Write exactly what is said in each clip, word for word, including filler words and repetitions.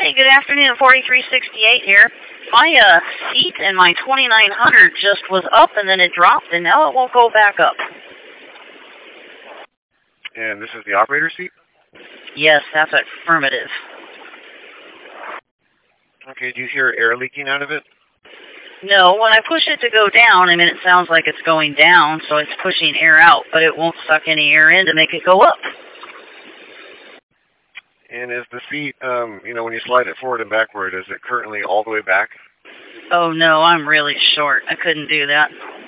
Hey, good afternoon, forty-three sixty-eight here. My uh, seat in my twenty-nine hundred just was up and then it dropped and now it won't go back up. And this is the operator seat? Yes, that's affirmative. Okay, do you hear air leaking out of it? No, when I push it to go down, I mean, it sounds like it's going down, so it's pushing air out, but it won't suck any air in to make it go up. And is the seat, um, you know, when you slide it forward and backward, is it currently all the way back? Oh, no, I'm really short. I couldn't do that.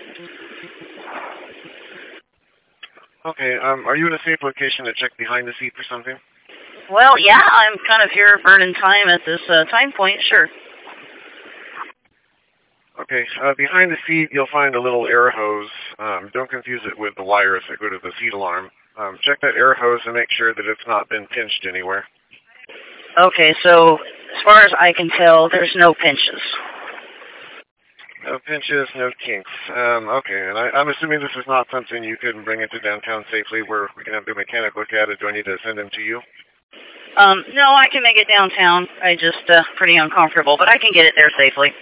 Okay, um, are you in a safe location to check behind the seat for something? Well, yeah, I'm kind of here burning time at this uh, time point, sure. Okay, uh, behind the seat, you'll find a little air hose. Um, don't confuse it with the wires that go to the seat alarm. Um, check that air hose and make sure that it's not been pinched anywhere. Okay, so as far as I can tell, there's no pinches. No pinches, no kinks. Um, okay, and I, I'm assuming this is not something you can bring into downtown safely where we can have the mechanic look at it. Do I need to send him to you? Um, no, I can make it downtown. I just, uh, pretty uncomfortable, but I can get it there safely.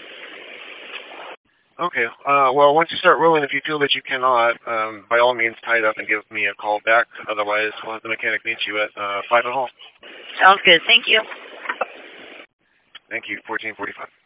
Okay, uh, well, once you start rolling, if you feel that you cannot, um, by all means, tie it up and give me a call back. Otherwise, we'll have the mechanic meet you at uh, five at Hall. Sounds good. Thank you. Thank you, fourteen forty-five.